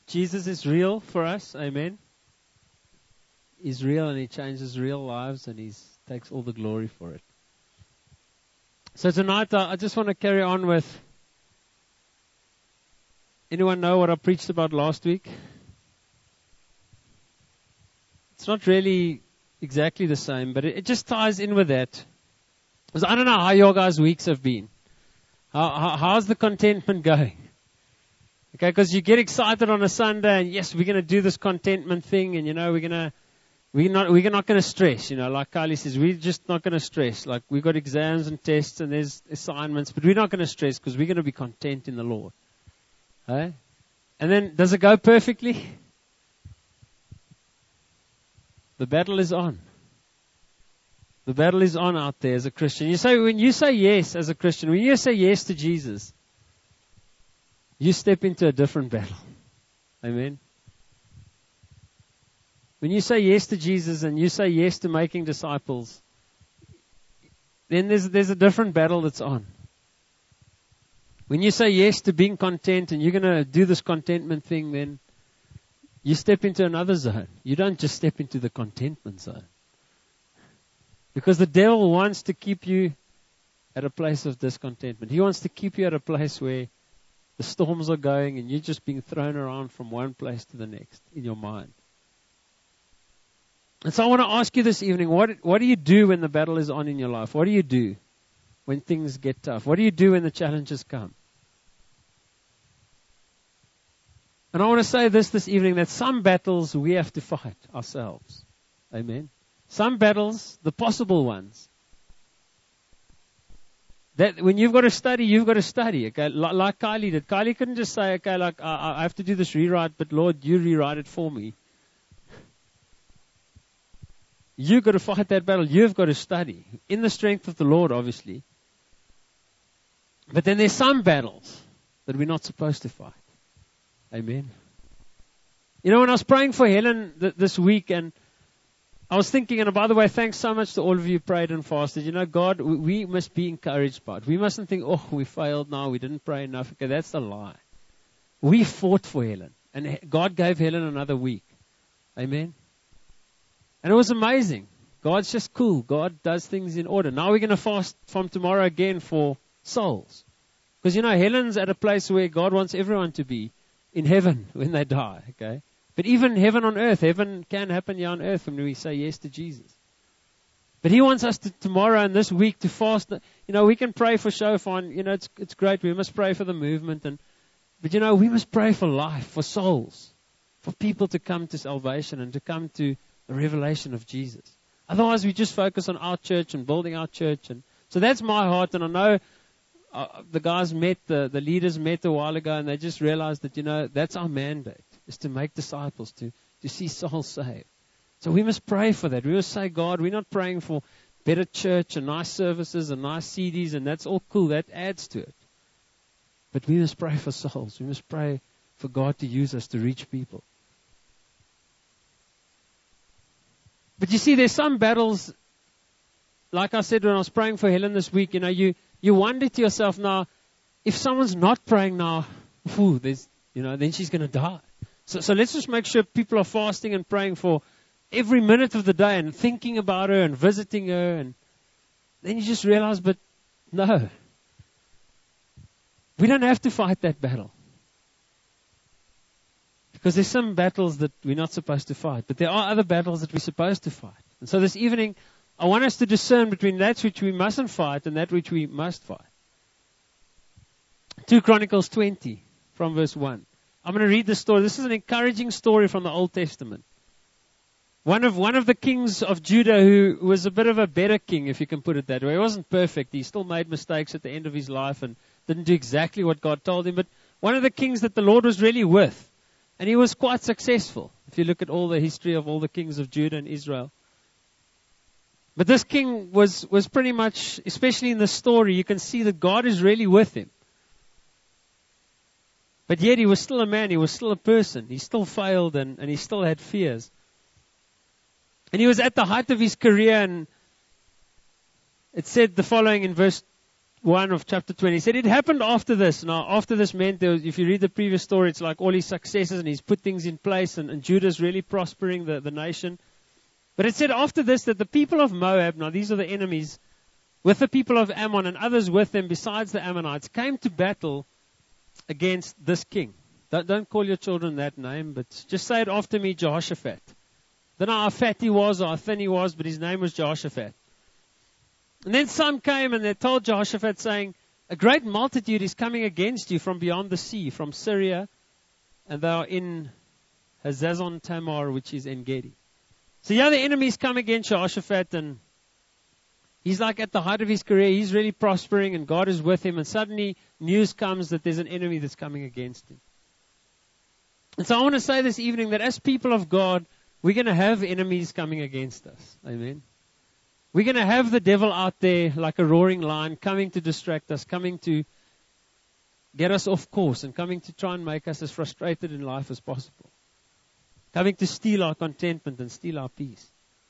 Jesus is real for us. Amen. He's real and He changes real lives and He takes all the glory for it. So tonight I just want to carry on with, anyone know what I preached about last week? It's not really exactly the same, but it just ties in with that. Because I don't know how your guys' weeks have been. How's the contentment going? Okay, because you get excited on a Sunday and yes, we're going to do this contentment thing and we're not going to stress, like Kylie says, we're just not going to stress. Like we've got exams and tests and there's assignments, but we're not going to stress because we're going to be content in the Lord. Okay? And then does it go perfectly? The battle is on. The battle is on out there as a Christian. When you say yes as a Christian, when you say yes to Jesus, you step into a different battle. Amen. When you say yes to Jesus and you say yes to making disciples, then there's a different battle that's on. When you say yes to being content and you're going to do this contentment thing, then you step into another zone. You don't just step into the contentment zone. Because the devil wants to keep you at a place of discontentment. He wants to keep you at a place where the storms are going and you're just being thrown around from one place to the next in your mind. And so I want to ask you this evening, what do you do when the battle is on in your life? What do you do when things get tough? What do you do when the challenges come? And I want to say this evening, that some battles we have to fight ourselves. Amen. Some battles, the possible ones, that when you've got to study, you've got to study. Okay, like Kylie did. Kylie couldn't just say, okay, like I have to do this rewrite, but Lord, you rewrite it for me. You've got to fight that battle. You've got to study in the strength of the Lord, obviously. But then there's some battles that we're not supposed to fight. Amen. When I was praying for Helen this week, and I was thinking, and by the way, thanks so much to all of you who prayed and fasted. God, we must be encouraged by it. We mustn't think, oh, we failed now, we didn't pray enough. Okay, that's a lie. We fought for Helen, and God gave Helen another week. Amen. And it was amazing. God's just cool. God does things in order. Now we're going to fast from tomorrow again for souls. Because, Helen's at a place where God wants everyone to be in heaven when they die, okay? But even heaven on earth, heaven can happen here on earth when we say yes to Jesus. But He wants us to tomorrow and this week to fast. We can pray for shofar, and, it's great. We must pray for the movement. But we must pray for life, for souls, for people to come to salvation and to come to the revelation of Jesus. Otherwise, we just focus on our church and building our church. And so that's my heart. And I know the guys the leaders met a while ago, and they just realized that, that's our mandate, is to make disciples, to see souls saved. So we must pray for that. We must say, God, we're not praying for better church and nice services and nice CDs, and that's all cool. That adds to it. But we must pray for souls. We must pray for God to use us to reach people. But you see, there's some battles, like I said when I was praying for Helen this week, you wonder to yourself now, if someone's not praying now, then she's going to die. So let's just make sure people are fasting and praying for every minute of the day and thinking about her and visiting her. And then you just realize, but no. We don't have to fight that battle. Because there's some battles that we're not supposed to fight. But there are other battles that we're supposed to fight. And so this evening, I want us to discern between that which we mustn't fight and that which we must fight. 2 Chronicles 20 from verse 1. I'm going to read this story. This is an encouraging story from the Old Testament. One of the kings of Judah who was a bit of a better king, if you can put it that way. He wasn't perfect. He still made mistakes at the end of his life and didn't do exactly what God told him. But one of the kings that the Lord was really with. And he was quite successful, if you look at all the history of all the kings of Judah and Israel. But this king was pretty much, especially in the story, you can see that God is really with him. But yet he was still a man, he was still a person. He still failed and he still had fears. And he was at the height of his career, and it said the following in verse 1 of chapter 20. He said, it happened after this. Now, after this meant, if you read the previous story, it's like all his successes and he's put things in place and Judah's really prospering the nation. But it said after this that the people of Moab, now these are the enemies, with the people of Ammon and others with them besides the Ammonites, came to battle against this king. Don't call your children that name, but just say it after me, Jehoshaphat. Don't know how fat he was or how thin he was, but his name was Jehoshaphat. And then some came and they told Jehoshaphat, saying, a great multitude is coming against you from beyond the sea, from Syria, and they are in Hazazon Tamar, which is En-Gedi. So the enemies come against Jehoshaphat, and he's like at the height of his career. He's really prospering, and God is with him. And suddenly news comes that there's an enemy that's coming against him. And so I want to say this evening that as people of God, we're going to have enemies coming against us. Amen. We're going to have the devil out there like a roaring lion, coming to distract us, coming to get us off course, and coming to try and make us as frustrated in life as possible. Coming to steal our contentment and steal our peace.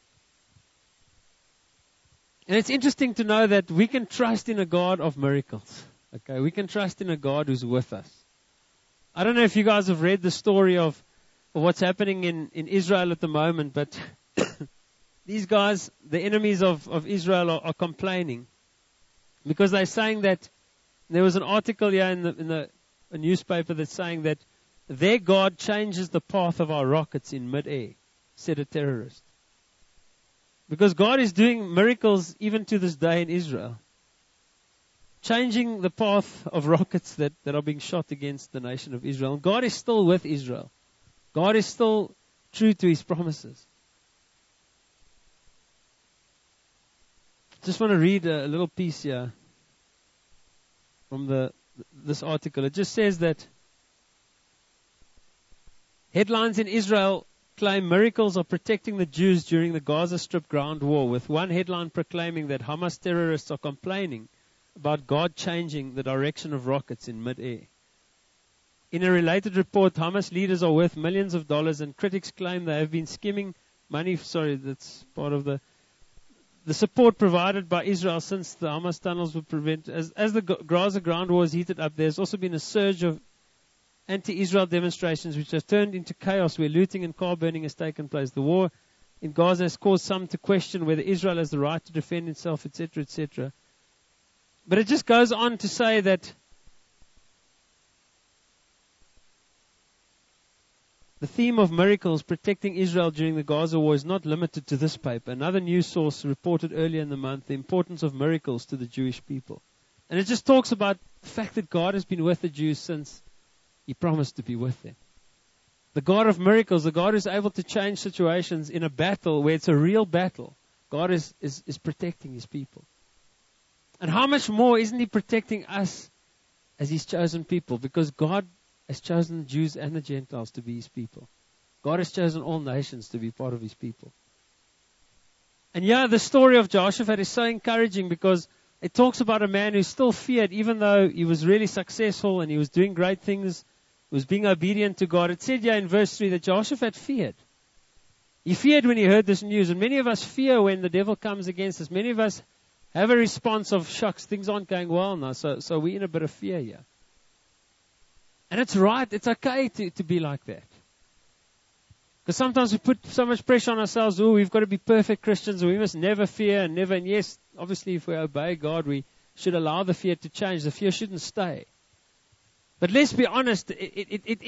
And it's interesting to know that we can trust in a God of miracles. Okay, we can trust in a God who's with us. I don't know if you guys have read the story of what's happening in Israel at the moment, but these guys, the enemies of Israel, are complaining because they're saying that there was an article here in a newspaper that's saying that their God changes the path of our rockets in mid-air, said a terrorist. Because God is doing miracles even to this day in Israel, changing the path of rockets that are being shot against the nation of Israel. And God is still with Israel. God is still true to His promises. Just want to read a little piece here from this article. It just says that headlines in Israel claim miracles are protecting the Jews during the Gaza Strip ground war, with one headline proclaiming that Hamas terrorists are complaining about God changing the direction of rockets in mid-air. In a related report, Hamas leaders are worth millions of dollars, and critics claim they have been skimming money. Sorry, that's part of the support provided by Israel since the Hamas tunnels were prevented. As the Gaza ground war has heated up, there's also been a surge of anti-Israel demonstrations which has turned into chaos where looting and car burning has taken place. The war in Gaza has caused some to question whether Israel has the right to defend itself, etc., etc. But it just goes on to say that the theme of miracles protecting Israel during the Gaza war is not limited to this paper. Another news source reported earlier in the month the importance of miracles to the Jewish people. And it just talks about the fact that God has been with the Jews since He promised to be with them. The God of miracles, the God who's able to change situations in a battle where it's a real battle. God is protecting His people. And how much more isn't He protecting us as His chosen people? Because God has chosen the Jews and the Gentiles to be His people. God has chosen all nations to be part of His people. And the story of Jehoshaphat is so encouraging because it talks about a man who still feared, even though he was really successful and he was doing great things, was being obedient to God. It said in verse 3 that Jehoshaphat feared. He feared when he heard this news. And many of us fear when the devil comes against us. Many of us have a response of, shucks, things aren't going well now. So we're in a bit of fear here. And it's right. It's okay to be like that. Because sometimes we put so much pressure on ourselves. Oh, we've got to be perfect Christians. We must never fear and never. And yes, obviously, if we obey God, we should allow the fear to change. The fear shouldn't stay. But let's be honest. It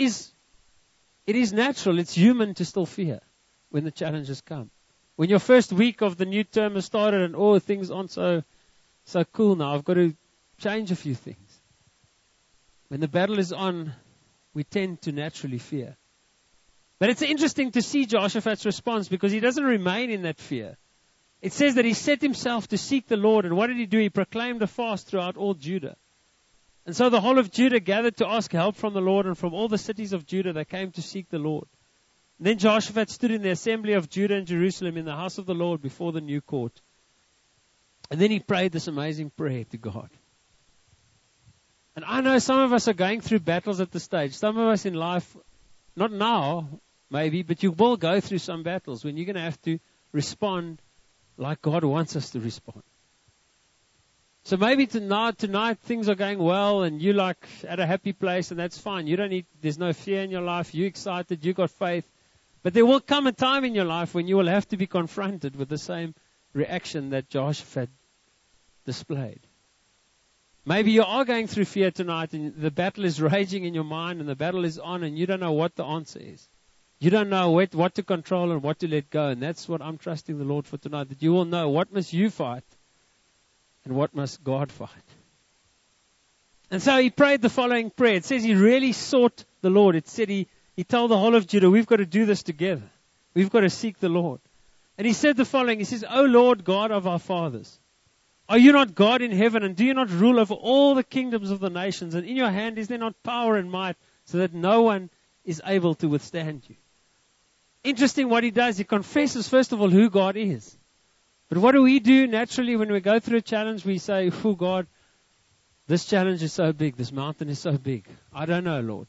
is natural. It's human to still fear when the challenges come. When your first week of the new term has started and things aren't so cool now. I've got to change a few things. When the battle is on, we tend to naturally fear. But it's interesting to see Jehoshaphat's response because he doesn't remain in that fear. It says that he set himself to seek the Lord. And what did he do? He proclaimed a fast throughout all Judah. And so the whole of Judah gathered to ask help from the Lord. And from all the cities of Judah, they came to seek the Lord. And then Jehoshaphat stood in the assembly of Judah and Jerusalem in the house of the Lord before the new court. And then he prayed this amazing prayer to God. And I know some of us are going through battles at this stage. Some of us in life, not now, maybe, but you will go through some battles when you're going to have to respond like God wants us to respond. So maybe tonight things are going well and you're like at a happy place, and that's fine. There's no fear in your life. You're excited. You got faith. But there will come a time in your life when you will have to be confronted with the same reaction that Jehoshaphat displayed. Maybe you are going through fear tonight and the battle is raging in your mind and the battle is on and you don't know what the answer is. You don't know what to control and what to let go. And that's what I'm trusting the Lord for tonight, that you will know what must you fight and what must God fight. And so he prayed the following prayer. It says he really sought the Lord. It said he told the whole of Judah, we've got to do this together. We've got to seek the Lord. And he said the following. He says, O Lord God of our fathers, are you not God in heaven, and do you not rule over all the kingdoms of the nations? And in your hand is there not power and might, so that no one is able to withstand you? Interesting what he does. He confesses, first of all, who God is. But what do we do naturally when we go through a challenge? We say, oh God, this challenge is so big. This mountain is so big. I don't know, Lord.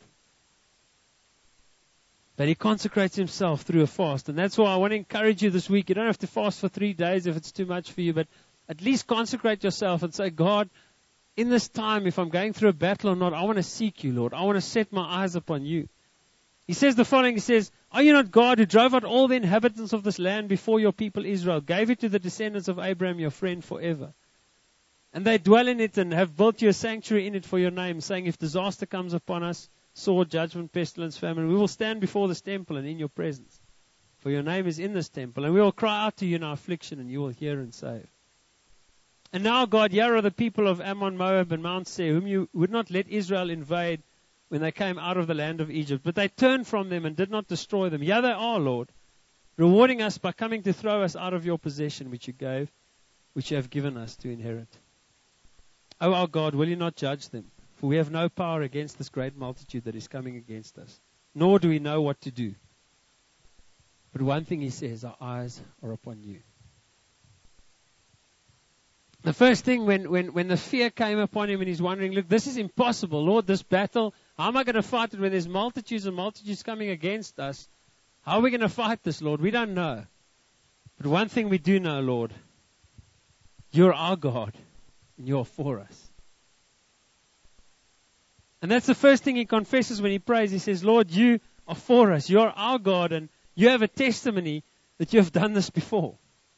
But he consecrates himself through a fast. And that's why I want to encourage you this week. You don't have to fast for 3 days if it's too much for you, but at least consecrate yourself and say, God, in this time, if I'm going through a battle or not, I want to seek you, Lord. I want to set my eyes upon you. He says the following. He says, are you not God who drove out all the inhabitants of this land before your people Israel, gave it to the descendants of Abraham, your friend, forever? And they dwell in it and have built you a sanctuary in it for your name, saying, if disaster comes upon us, sword, judgment, pestilence, famine, we will stand before this temple and in your presence. For your name is in this temple, and we will cry out to you in our affliction, and you will hear and save. And now, God, here are the people of Ammon, Moab, and Mount Seir, whom you would not let Israel invade when they came out of the land of Egypt. But they turned from them and did not destroy them. Here they are, Lord, rewarding us by coming to throw us out of your possession, which you have given us to inherit. O our God, will you not judge them? For we have no power against this great multitude that is coming against us, nor do we know what to do. But one thing he says, our eyes are upon you. The first thing when the fear came upon him and he's wondering, look, this is impossible, Lord, this battle, how am I going to fight it when there's multitudes and multitudes coming against us? How are we going to fight this, Lord? We don't know. But one thing we do know, Lord, you're our God and you're for us. And that's the first thing he confesses when he prays. He says, Lord, you are for us. You're our God and you have a testimony that you have done this before.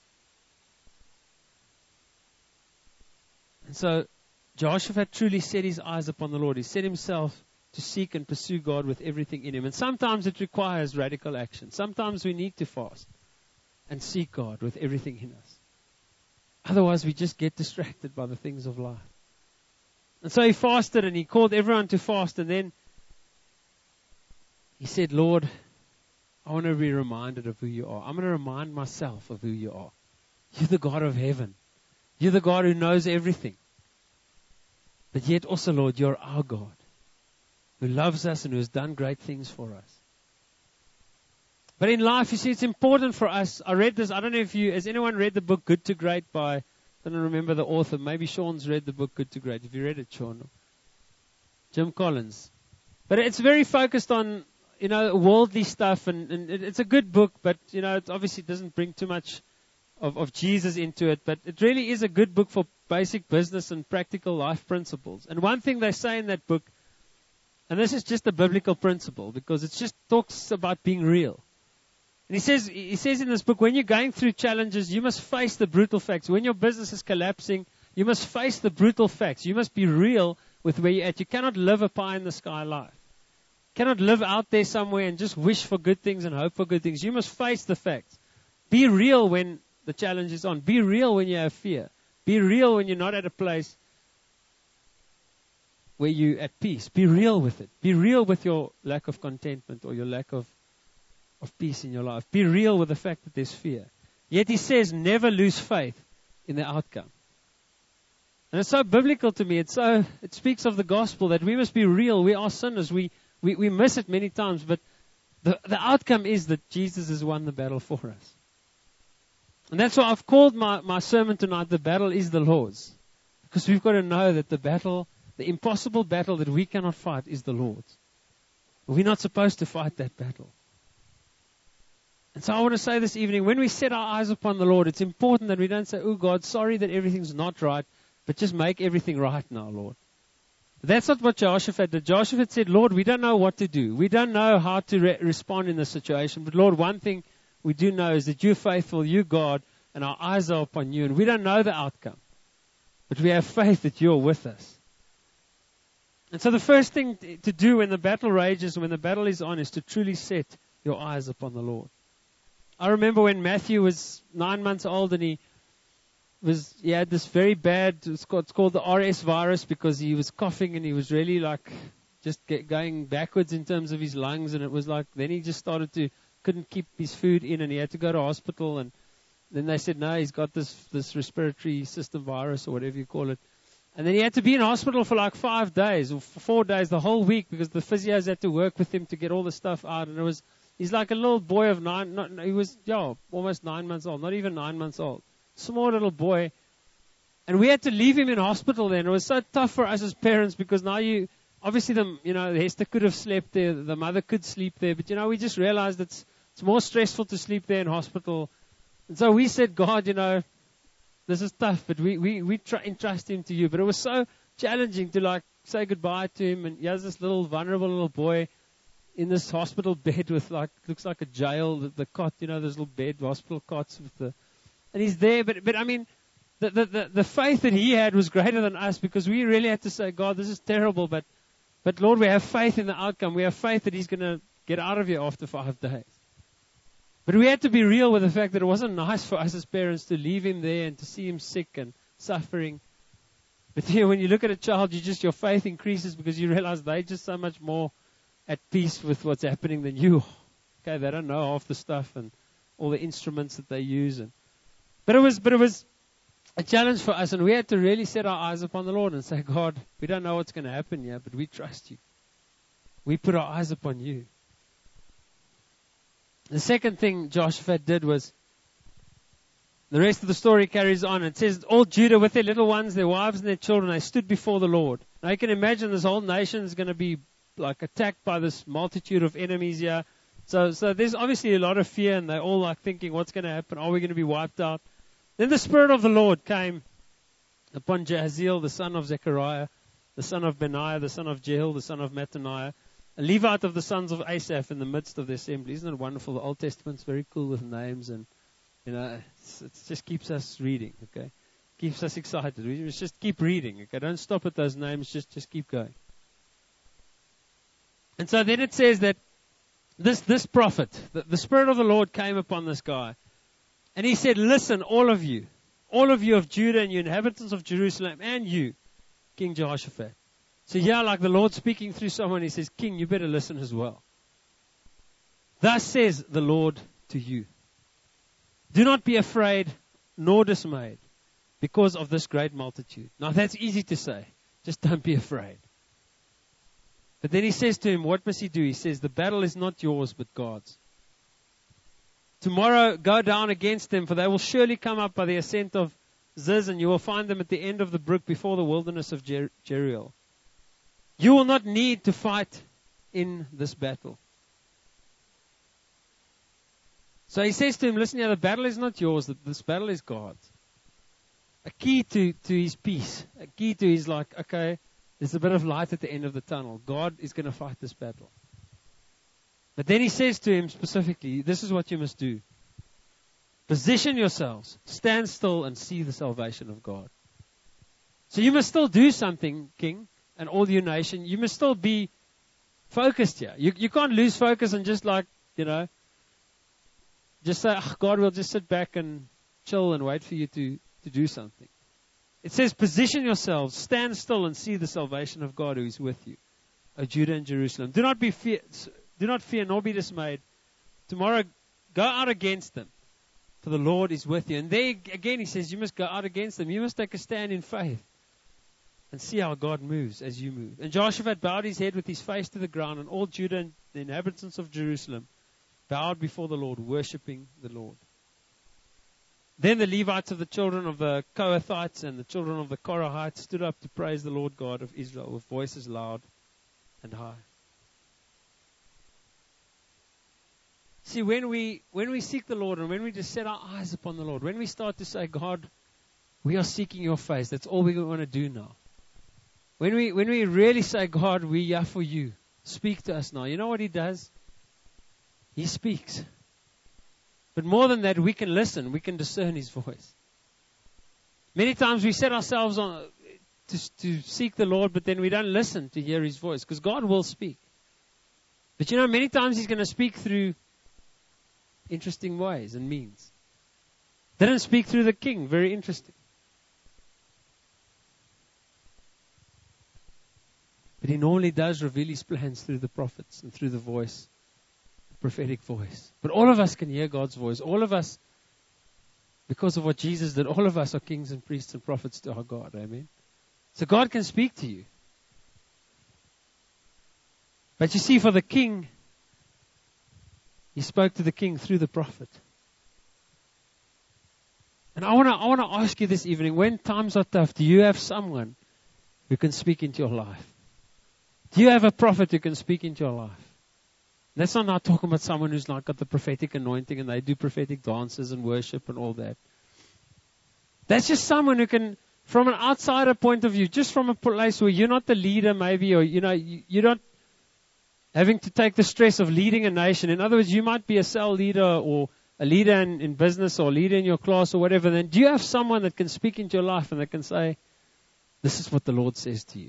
And so Jehoshaphat truly set his eyes upon the Lord. He set himself to seek and pursue God with everything in him. And sometimes it requires radical action. Sometimes we need to fast and seek God with everything in us. Otherwise, we just get distracted by the things of life. And so he fasted and he called everyone to fast. And then he said, Lord, I want to be reminded of who you are. I'm going to remind myself of who you are. You're the God of heaven. You're the God who knows everything. But yet also, Lord, you're our God who loves us and who has done great things for us. But in life, you see, it's important for us. I read this. I don't know if has anyone read the book Good to Great by, I don't remember the author. Maybe Sean's read the book Good to Great. Have you read it, Sean? Jim Collins. But it's very focused on, worldly stuff. And it's a good book, but, it obviously doesn't bring too much of Jesus into it, but it really is a good book for basic business and practical life principles. And one thing they say in that book, and this is just a biblical principle, because it just talks about being real. And he says in this book, when you're going through challenges, you must face the brutal facts. When your business is collapsing, you must face the brutal facts. You must be real with where you're at. You cannot live a pie-in-the-sky life. You cannot live out there somewhere and just wish for good things and hope for good things. You must face the facts. Be real when the challenge is on. Be real when you have fear. Be real when you're not at a place where you're at peace. Be real with it. Be real with your lack of contentment or your lack of peace in your life. Be real with the fact that there's fear. Yet he says, never lose faith in the outcome. And it's so biblical to me. It speaks of the gospel that we must be real. We are sinners. We miss it many times, but the outcome is that Jesus has won the battle for us. And that's why I've called my sermon tonight, The Battle is the Lord's. Because we've got to know that the impossible battle that we cannot fight is the Lord's. We're not supposed to fight that battle. And so I want to say this evening, when we set our eyes upon the Lord, it's important that we don't say, oh God, sorry that everything's not right. but just make everything right now, Lord. That's not what Jehoshaphat did. Jehoshaphat said, Lord, we don't know what to do. We don't know how to respond in this situation. But Lord, one thing we do know is that you're faithful, you're God, and our eyes are upon you. And we don't know the outcome. But we have faith that you're with us. And so the first thing to do when the battle rages, when the battle is on, is to truly set your eyes upon the Lord. I remember when Matthew was 9 months old and he had this very bad, it's called the RS virus, because he was coughing and he was really like just going backwards in terms of his lungs, and it was like, then he just couldn't keep his food in and he had to go to hospital, and then they said, no, he's got this respiratory system virus or whatever you call it. And then he had to be in hospital for like 5 days or 4 days, the whole week, because the physios had to work with him to get all the stuff out. And he's like a little boy of he was almost 9 months old, not even 9 months old. Small little boy. And we had to leave him in hospital then. It was so tough for us as parents, because now obviously Hester could have slept there, the mother could sleep there, but we just realized it's more stressful to sleep there in hospital. And so we said, God, this is tough, but we entrust him to you. But it was so challenging to say goodbye to him. And here's this little vulnerable little boy in this hospital bed with looks like a jail, the cot, those little bed, hospital cots and he's there. But I mean, the faith that he had was greater than us, because we really had to say, God, this is terrible, but Lord, we have faith in the outcome. We have faith that he's going to get out of here after 5 days. But we had to be real with the fact that it wasn't nice for us as parents to leave him there and to see him sick and suffering. But when you look at a child, your faith increases, because you realize they're just so much more at peace with what's happening than you. Okay, they don't know half the stuff and all the instruments that they use. But it was a challenge for us, and we had to really set our eyes upon the Lord and say, God, we don't know what's going to happen here, but we trust you. We put our eyes upon you. The second thing Jehoshaphat did was, the rest of the story carries on. It says, all Judah with their little ones, their wives and their children, they stood before the Lord. Now you can imagine this whole nation is going to be attacked by this multitude of enemies here. So there's obviously a lot of fear, and they're all thinking, what's going to happen? Are we going to be wiped out? Then the Spirit of the Lord came upon Jahaziel, the son of Zechariah, the son of Benaiah, the son of Jehiel, the son of Mattaniah, a Levite of the sons of Asaph, in the midst of the assembly. Isn't it wonderful? The Old Testament's very cool with names, and it just keeps us reading. Okay, keeps us excited. We just keep reading. Okay, don't stop at those names. Just keep going. And so then it says that this prophet, the Spirit of the Lord came upon this guy, and he said, "Listen, all of you of Judah, and you inhabitants of Jerusalem, and you, King Jehoshaphat." So the Lord speaking through someone, he says, King, you better listen as well. Thus says the Lord to you, do not be afraid nor dismayed because of this great multitude. Now that's easy to say. Just don't be afraid. But then he says to him, what must he do? He says, the battle is not yours, but God's. Tomorrow go down against them, for they will surely come up by the ascent of Ziz, and you will find them at the end of the brook before the wilderness of Jeriel. You will not need to fight in this battle. So he says to him, listen here, the battle is not yours, this battle is God's. A key to his peace, a key to his okay, there's a bit of light at the end of the tunnel. God is going to fight this battle. But then he says to him specifically, this is what you must do. Position yourselves, stand still and see the salvation of God. So you must still do something, King, and all your nation. You must still be focused here. You can't lose focus and just just say, God, we'll just sit back and chill and wait for you to do something. It says, position yourselves, stand still and see the salvation of God who is with you, O Judah and Jerusalem. Do not fear nor be dismayed. Tomorrow go out against them, for the Lord is with you. And there again he says, you must go out against them. You must take a stand in faith and see how God moves as you move. And Jehoshaphat bowed his head with his face to the ground, and all Judah and the inhabitants of Jerusalem bowed before the Lord, worshipping the Lord. Then the Levites of the children of the Kohathites and the children of the Korahites stood up to praise the Lord God of Israel with voices loud and high. See, when we seek the Lord, and when we just set our eyes upon the Lord, when we start to say, God, We are seeking your face. That's all we want to do now. When we really say, God, we are for you. Speak to us now. You know what he does? He speaks. But more than that, we can listen. We can discern his voice. Many times we set ourselves on to seek the Lord, but then we don't listen to hear his voice, because God will speak. But you know, many times he's going to speak through interesting ways and means. Didn't speak through the king. Very interesting. But he normally does reveal his plans through the prophets and through the voice, the prophetic voice. But all of us can hear God's voice. All of us, because of what Jesus did, all of us are kings and priests and prophets to our God. Amen. So God can speak to you. But you see, for the king, he spoke to the king through the prophet. And I want to ask you this evening, when times are tough, do you have someone who can speak into your life? Do you have a prophet who can speak into your life? That's not talking about someone who's not got the prophetic anointing and they do prophetic dances and worship and all that. That's just someone who can, from an outsider point of view, just from a place where you're not the leader maybe, or you're not having to take the stress of leading a nation. In other words, you might be a cell leader or a leader in business or a leader in your class or whatever. Then do you have someone that can speak into your life and that can say, this is what the Lord says to you?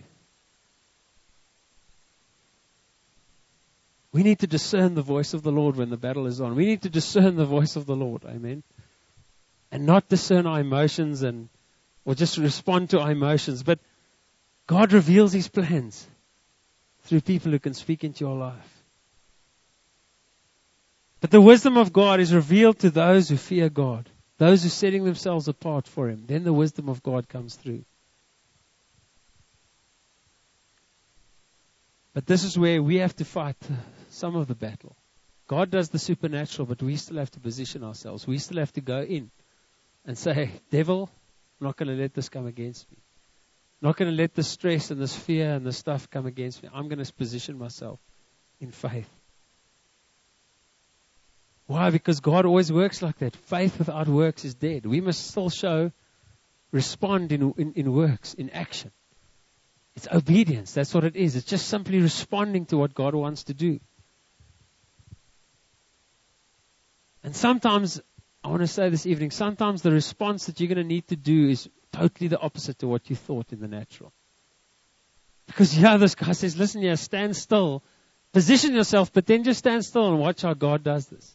We need to discern the voice of the Lord when the battle is on. We need to discern the voice of the Lord. Amen. And not discern our emotions or just respond to our emotions. But God reveals his plans through people who can speak into your life. But the wisdom of God is revealed to those who fear God, those who are setting themselves apart for him. Then the wisdom of God comes through. But this is where we have to fight some of the battle. God does the supernatural, but we still have to position ourselves. We still have to go in and say, devil, I'm not going to let this come against me. I'm not going to let the stress and this fear and this stuff come against me. I'm going to position myself in faith. Why? Because God always works like that. Faith without works is dead. We must still respond in works, in action. It's obedience. That's what it is. It's just simply responding to what God wants to do. And sometimes, I want to say this evening, sometimes the response that you're going to need to do is totally the opposite to what you thought in the natural. Because this guy says, listen here, stand still. Position yourself, but then just stand still and watch how God does this.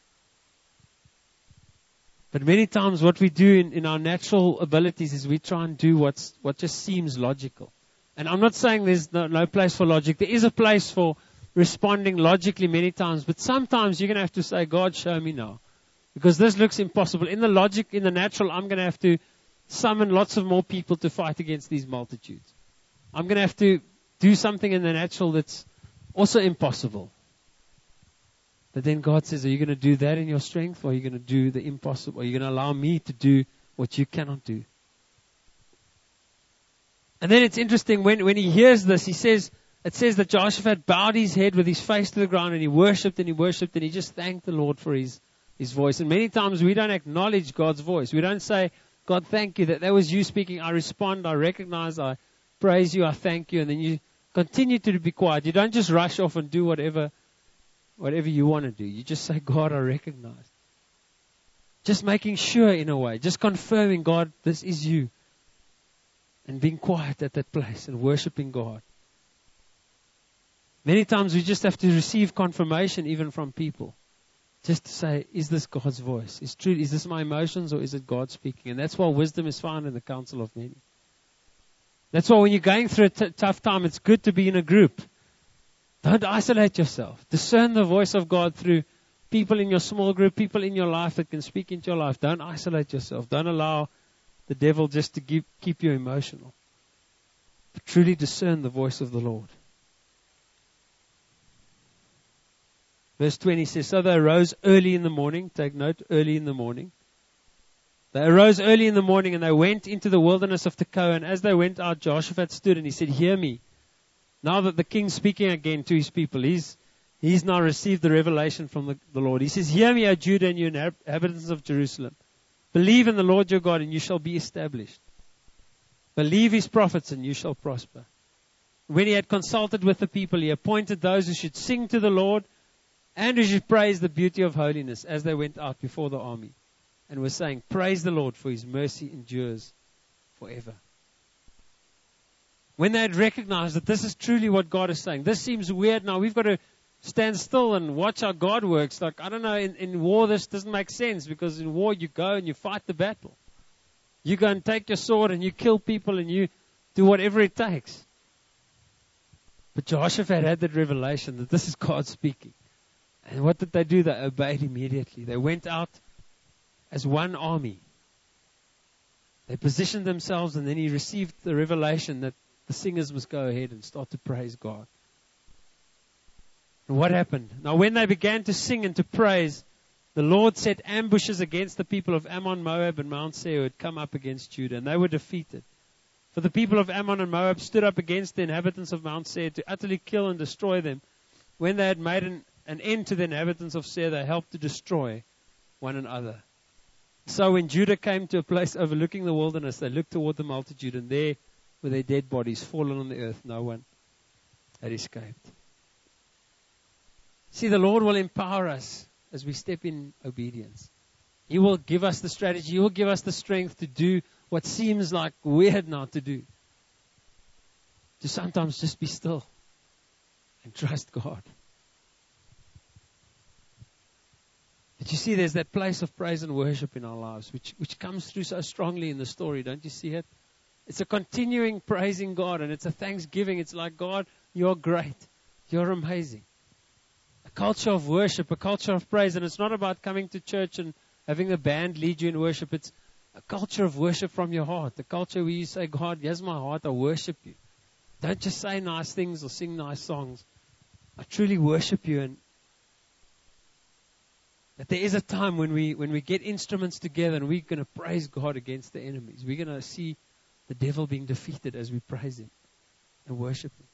But many times what we do in our natural abilities is we try and do what just seems logical. And I'm not saying there's no place for logic. There is a place for responding logically many times. But sometimes you're going to have to say, God, show me now. Because this looks impossible. In the natural, I'm going to have to summon lots of more people to fight against these multitudes. I'm going to have to do something in the natural that's also impossible. But then God says, are you going to do that in your strength? Or are you going to do the impossible? Are you going to allow me to do what you cannot do? And then it's interesting when he hears this, it says that Jehoshaphat bowed his head with his face to the ground and he worshipped and he just thanked the Lord for his voice. And many times we don't acknowledge God's voice. We don't say, God, thank you that was you speaking. I respond, I recognize, I praise you, I thank you. And then you continue to be quiet. You don't just rush off and do whatever you want to do. You just say, God, I recognize. Just making sure in a way, just confirming, God, this is you. And being quiet at that place and worshiping God. Many times we just have to receive confirmation even from people. Just to say, is this God's voice? Is this my emotions or is it God speaking? And that's why wisdom is found in the counsel of many. That's why when you're going through a tough time, it's good to be in a group. Don't isolate yourself. Discern the voice of God through people in your small group, people in your life that can speak into your life. Don't isolate yourself. Don't allow the devil just to keep you emotional. But truly discern the voice of the Lord. Verse 20 says, so they arose early in the morning. Take note, early in the morning. They arose early in the morning and they went into the wilderness of Tekoa. And as they went out, Jehoshaphat stood and he said, hear me. Now that the king's speaking again to his people, he's now received the revelation from the Lord. He says, hear me, O Judah and you inhabitants of Jerusalem. Believe in the Lord your God and you shall be established. Believe his prophets and you shall prosper. When he had consulted with the people, he appointed those who should sing to the Lord and who should praise the beauty of holiness as they went out before the army, and were saying, praise the Lord, for his mercy endures forever. When they had recognized that this is truly what God is saying, this seems weird now. We've got to stand still and watch how God works. Like, I don't know, in war this doesn't make sense, because in war you go and you fight the battle. You go and take your sword and you kill people and you do whatever it takes. But Jehoshaphat had that revelation that this is God speaking. And what did they do? They obeyed immediately. They went out as one army. They positioned themselves, and then he received the revelation that the singers must go ahead and start to praise God. And what happened? Now when they began to sing and to praise, the Lord set ambushes against the people of Ammon, Moab, and Mount Seir who had come up against Judah, and they were defeated. For the people of Ammon and Moab stood up against the inhabitants of Mount Seir to utterly kill and destroy them. When they had made an end to the inhabitants of Seir, they helped to destroy one another. So when Judah came to a place overlooking the wilderness, they looked toward the multitude, and there were their dead bodies fallen on the earth. No one had escaped. See, the Lord will empower us as we step in obedience. He will give us the strategy. He will give us the strength to do what seems like weird now to do. To sometimes just be still and trust God. But you see, there's that place of praise and worship in our lives, which comes through so strongly in the story. Don't you see it? It's a continuing praising God, and it's a thanksgiving. It's like, God, you're great. You're amazing. A culture of worship, a culture of praise. And it's not about coming to church and having a band lead you in worship. It's a culture of worship from your heart. A culture where you say, God, here's my heart. I worship you. Don't just say nice things or sing nice songs. I truly worship you. And that there is a time when we get instruments together and we're going to praise God against the enemies. We're going to see the devil being defeated as we praise him and worship him.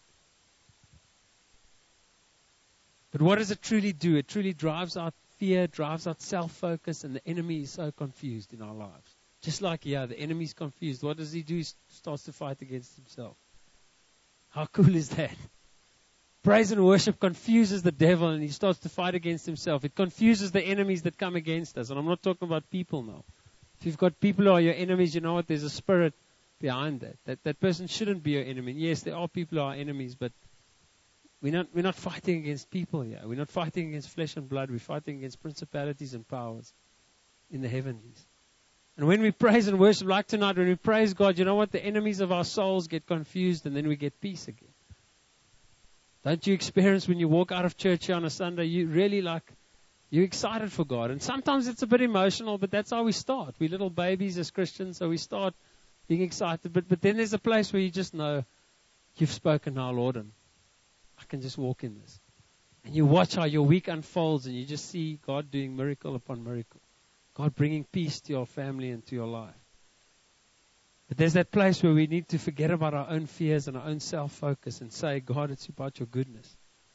But what does it truly do? It truly drives out fear, drives out self-focus, and the enemy is so confused in our lives. Just like, the enemy is confused. What does he do? He starts to fight against himself. How cool is that? Praise and worship confuses the devil, and he starts to fight against himself. It confuses the enemies that come against us. And I'm not talking about people now. If you've got people who are your enemies, you know what? There's a spirit behind that. That person shouldn't be your enemy. And yes, there are people who are enemies, but we're not fighting against people here. We're not fighting against flesh and blood. We're fighting against principalities and powers in the heavenlies. And when we praise and worship, like tonight, when we praise God, you know what? The enemies of our souls get confused, and then we get peace again. Don't you experience when you walk out of church here on a Sunday, you're excited for God. And sometimes it's a bit emotional, but that's how we start. We're little babies as Christians, so we start being excited. But then there's a place where you just know you've spoken now, Lord, and I can just walk in this. And you watch how your week unfolds, and you just see God doing miracle upon miracle. God bringing peace to your family and to your life. But there's that place where we need to forget about our own fears and our own self-focus and say, God, it's about your goodness.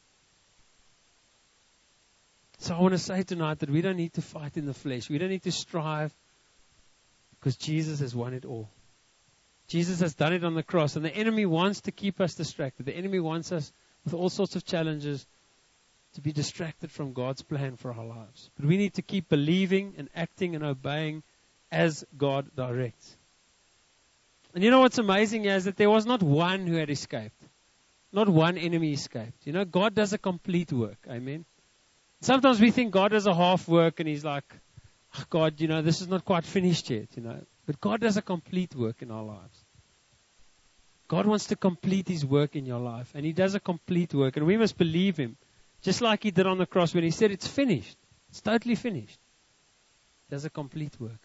So I want to say tonight that we don't need to fight in the flesh. We don't need to strive, because Jesus has won it all. Jesus has done it on the cross, and the enemy wants to keep us distracted. The enemy wants us with all sorts of challenges to be distracted from God's plan for our lives. But we need to keep believing and acting and obeying as God directs. And you know what's amazing is that there was not one who had escaped. Not one enemy escaped. You know, God does a complete work. Amen. Sometimes we think God does a half work, and he's like, oh God, this is not quite finished yet, But God does a complete work in our lives. God wants to complete his work in your life, and he does a complete work, and we must believe him. Just like he did on the cross when he said, it's finished. It's totally finished. He does a complete work.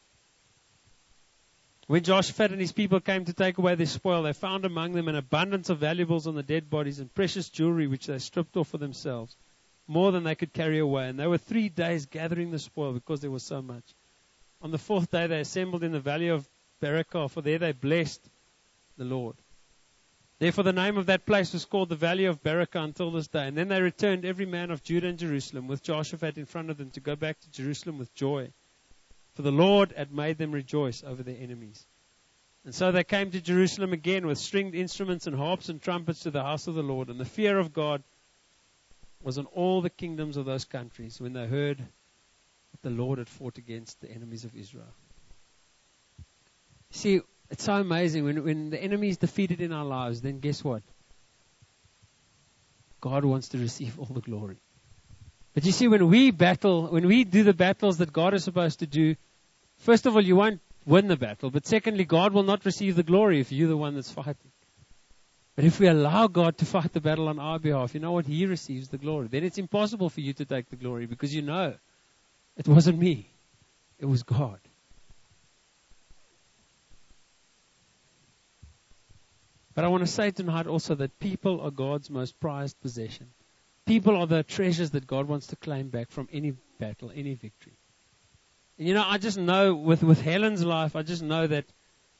When Jehoshaphat and his people came to take away their spoil, they found among them an abundance of valuables on the dead bodies and precious jewelry which they stripped off for themselves, more than they could carry away. And they were 3 days gathering the spoil because there was so much. On the 4th day they assembled in the valley of Berakah, for there they blessed the Lord. Therefore the name of that place was called the Valley of Berakah until this day. And then they returned, every man of Judah and Jerusalem, with Jehoshaphat in front of them, to go back to Jerusalem with joy. for the Lord had made them rejoice over their enemies. And so they came to Jerusalem again with stringed instruments and harps and trumpets to the house of the Lord. And the fear of God was on all the kingdoms of those countries when they heard that the Lord had fought against the enemies of Israel. See, it's so amazing. When the enemy is defeated in our lives, then guess what? God wants to receive all the glory. But you see, when we do the battles that God is supposed to do, first of all, you won't win the battle. But secondly, God will not receive the glory if you're the one that's fighting. But if we allow God to fight the battle on our behalf, you know what? He receives the glory. Then it's impossible for you to take the glory because you know it wasn't me. It was God. But I want to say tonight also that people are God's most prized possession. People are the treasures that God wants to claim back from any battle, any victory. And you know, I just know with Helen's life, I just know that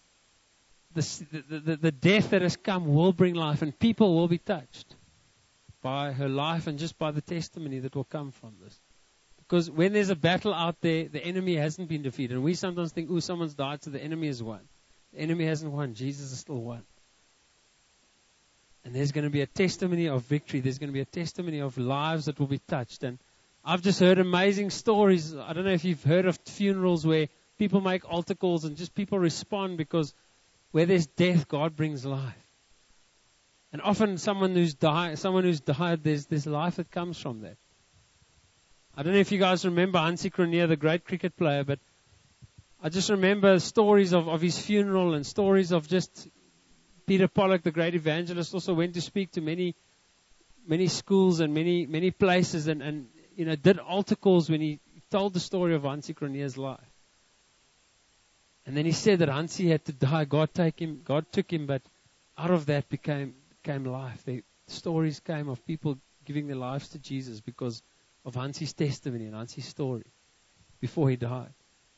the death that has come will bring life, and people will be touched by her life and just by the testimony that will come from this. Because when there's a battle out there, the enemy hasn't been defeated. And we sometimes think, oh, someone's died, so the enemy has won. The enemy hasn't won. Jesus has still won. And there's going to be a testimony of victory. There's going to be a testimony of lives that will be touched. And I've just heard amazing stories. I don't know if you've heard of funerals where people make altar calls and just people respond because where there's death, God brings life. And often someone who's died, there's life that comes from that. I don't know if you guys remember Hansie Cronje, the great cricket player, but I just remember stories of his funeral and stories of just Peter Pollock, the great evangelist, also went to speak to many schools and many places and you know, did altar calls when he told the story of Hansie Cronje's life. And then he said that Hansie had to die. God took him, but out of that came life. The stories came of people giving their lives to Jesus because of Hansie's testimony and Hansie's story before he died.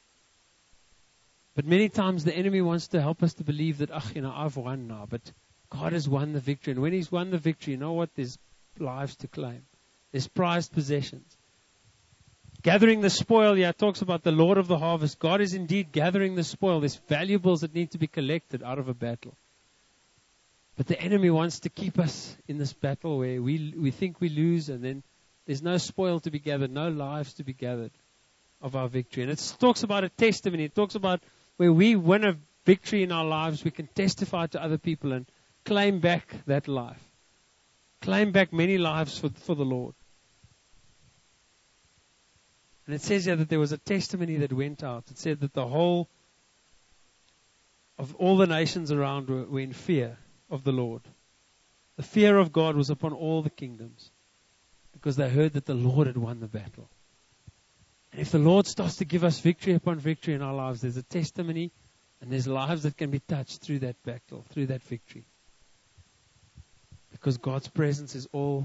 But many times the enemy wants to help us to believe that, I've won now. But God has won the victory. And when He's won the victory, you know what? There's lives to claim. There's prized possessions. Gathering the spoil, it talks about the Lord of the harvest. God is indeed gathering the spoil. There's valuables that need to be collected out of a battle. But the enemy wants to keep us in this battle where we think we lose and then there's no spoil to be gathered, no lives to be gathered of our victory. And it talks about a testimony. It talks about where we win a victory in our lives, we can testify to other people and claim back that life. Claim back many lives for the Lord. And it says here that there was a testimony that went out. It said that the whole of all the nations around were in fear of the Lord. The fear of God was upon all the kingdoms because they heard that the Lord had won the battle. And if the Lord starts to give us victory upon victory in our lives, there's a testimony and there's lives that can be touched through that battle, through that victory. Because God's presence is all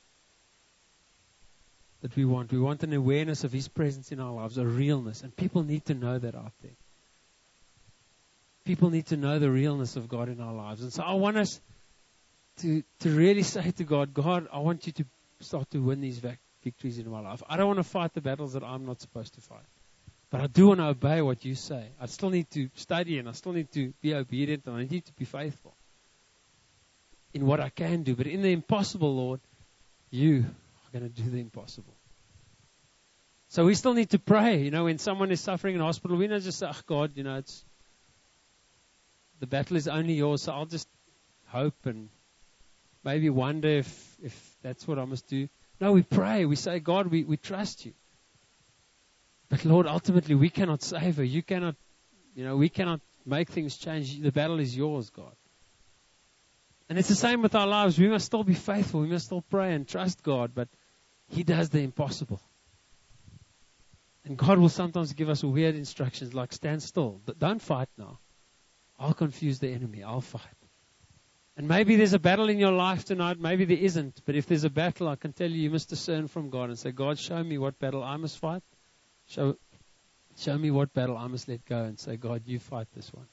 that we want. We want an awareness of His presence in our lives, a realness. And people need to know that out there. People need to know the realness of God in our lives. And so I want us to really say to God, God, I want you to start to win these victories in my life. I don't want to fight the battles that I'm not supposed to fight. But I do want to obey what you say. I still need to study and I still need to be obedient and I need to be faithful in what I can do. But in the impossible, Lord, you are going to do the impossible. So we still need to pray. You know, when someone is suffering in hospital, we don't just say, God, you know, the battle is only yours, so I'll just hope and maybe wonder if that's what I must do. No, we pray. We say, God, we trust you. But Lord, ultimately, we cannot save her. You cannot, we cannot make things change. The battle is yours, God. And it's the same with our lives. We must still be faithful. We must still pray and trust God, but He does the impossible. And God will sometimes give us weird instructions like stand still. Don't fight now. I'll confuse the enemy. I'll fight. And maybe there's a battle in your life tonight. Maybe there isn't. But if there's a battle, I can tell you, you must discern from God and say, God, show me what battle I must fight. Show me what battle I must let go and say, God, you fight this one.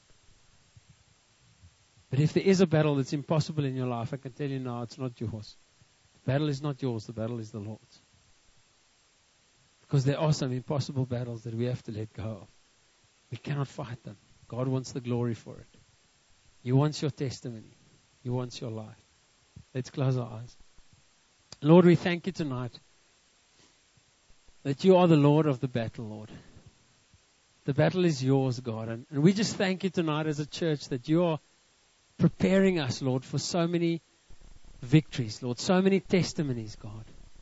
But if there is a battle that's impossible in your life, I can tell you now, it's not yours. The battle is not yours. The battle is the Lord's. Because there are some impossible battles that we have to let go of. We cannot fight them. God wants the glory for it. He wants your testimony. He wants your life. Let's close our eyes. Lord, we thank you tonight that you are the Lord of the battle, Lord. The battle is yours, God. And we just thank you tonight as a church that you are preparing us, Lord, for so many victories, Lord, so many testimonies, God.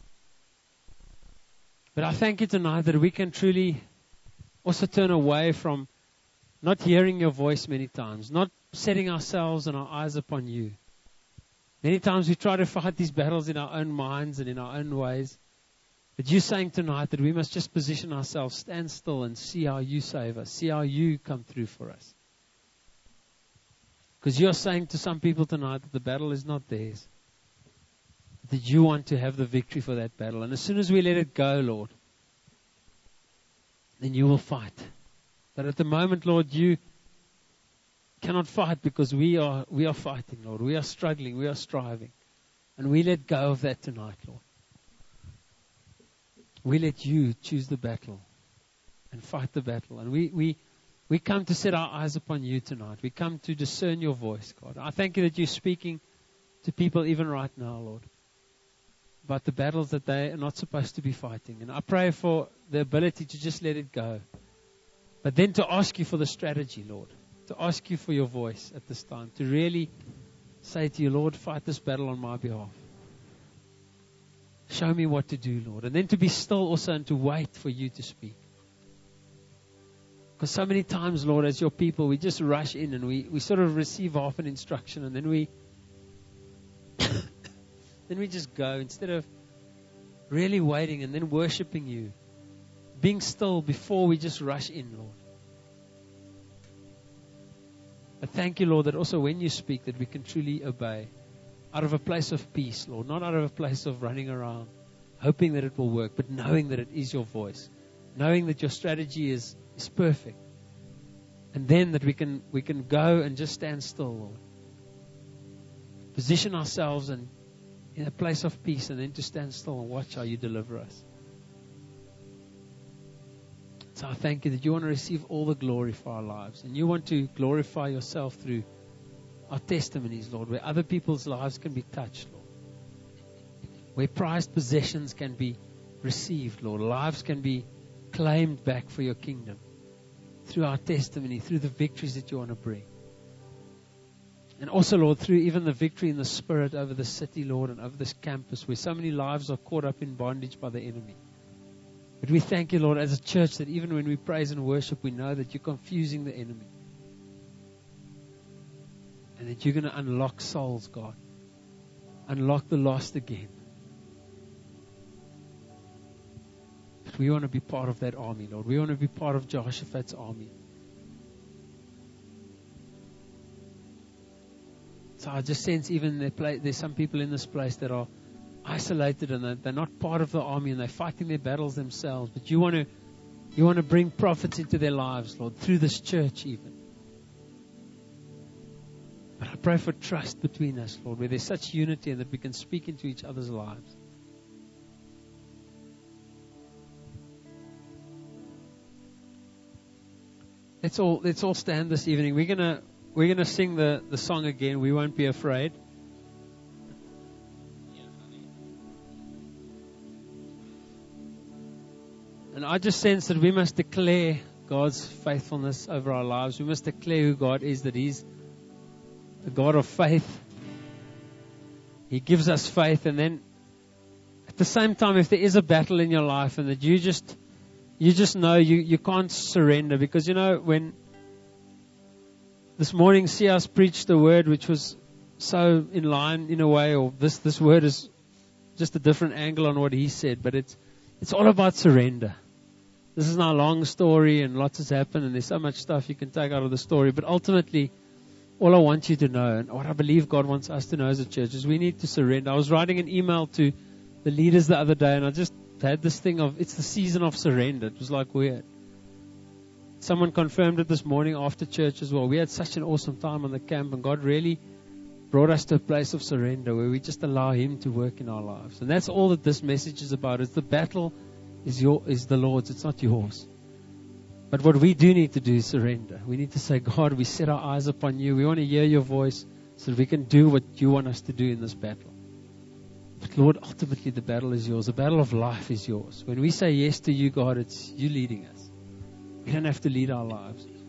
But I thank you tonight that we can truly also turn away from not hearing your voice many times, not setting ourselves and our eyes upon you. Many times we try to fight these battles in our own minds and in our own ways. But you're saying tonight that we must just position ourselves, stand still and see how you save us, see how you come through for us. Because you're saying to some people tonight that the battle is not theirs. That you want to have the victory for that battle. And as soon as we let it go, Lord, then you will fight. But at the moment, Lord, you cannot fight because we are fighting, Lord. We are struggling, we are striving. And we let go of that tonight, Lord. We let you choose the battle and fight the battle. And we come to set our eyes upon you tonight. We come to discern your voice, God. I thank you that you're speaking to people even right now, Lord, about the battles that they are not supposed to be fighting. And I pray for the ability to just let it go. But then to ask you for the strategy, Lord. To ask you for your voice at this time. To really say to you, Lord, fight this battle on my behalf. Show me what to do, Lord. And then to be still also and to wait for you to speak. Because so many times, Lord, as your people, we just rush in and we sort of receive half an instruction and then we then we just go instead of really waiting and then worshiping you. Being still before we just rush in, Lord. I thank you, Lord, that also when you speak that we can truly obey. Out of a place of peace, Lord. Not out of a place of running around, hoping that it will work, but knowing that it is your voice. Knowing that your strategy is perfect. And then that we can go and just stand still, Lord. Position ourselves in a place of peace and then to stand still and watch how you deliver us. So I thank you that you want to receive all the glory for our lives. And you want to glorify yourself through our testimonies, Lord, where other people's lives can be touched, Lord. Where prized possessions can be received, Lord. Lives can be claimed back for your kingdom. Through our testimony, through the victories that you want to bring. And also, Lord, through even the victory in the Spirit over the city, Lord, and over this campus where so many lives are caught up in bondage by the enemy. But we thank you, Lord, as a church that even when we praise and worship, we know that you're confusing the enemy. And that you're going to unlock souls, God. Unlock the lost again. But we want to be part of that army, Lord. We want to be part of Jehoshaphat's army. So I just sense even there's some people in this place that are isolated and they're not part of the army and they're fighting their battles themselves. But you want to bring prophets into their lives, Lord, through this church even. But I pray for trust between us, Lord, where there's such unity and that we can speak into each other's lives. Let's all stand this evening. We're gonna sing the song again. We won't be afraid. And I just sense that we must declare God's faithfulness over our lives. We must declare who God is, that He's a God of faith. He gives us faith, and then at the same time, if there is a battle in your life and that you just know you can't surrender, because when this morning C.S. preached a word which was so in line in a way, or this word is just a different angle on what he said, but it's all about surrender. This is now a long story and lots has happened and there's so much stuff you can take out of the story, but ultimately all I want you to know, and what I believe God wants us to know as a church, is we need to surrender. I was writing an email to the leaders the other day, and I just had this thing of, it's the season of surrender. It was like weird. Someone confirmed it this morning after church as well. We had such an awesome time on the camp, and God really brought us to a place of surrender where we just allow Him to work in our lives. And that's all that this message is about. It's the battle is the Lord's. It's not yours. But what we do need to do is surrender. We need to say, God, we set our eyes upon you. We want to hear your voice so that we can do what you want us to do in this battle. But Lord, ultimately the battle is yours. The battle of life is yours. When we say yes to you, God, it's you leading us. We don't have to lead our lives.